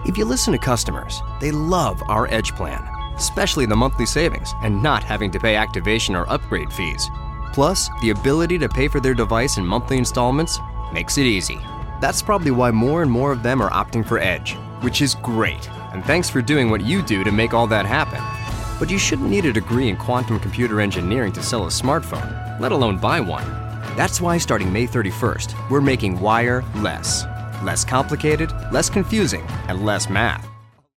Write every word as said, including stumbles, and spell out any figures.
If you listen to customers, they love our Edge plan, especially the monthly savings and not having to pay activation or upgrade fees. Plus, the ability to pay for their device in monthly installments makes it easy. That's probably why more and more of them are opting for Edge, which is great. And thanks for doing what you do to make all that happen. But you shouldn't need a degree in quantum computer engineering to sell a smartphone, let alone buy one. That's why starting May thirty-first, we're making wire less. Less complicated, less confusing, and less math.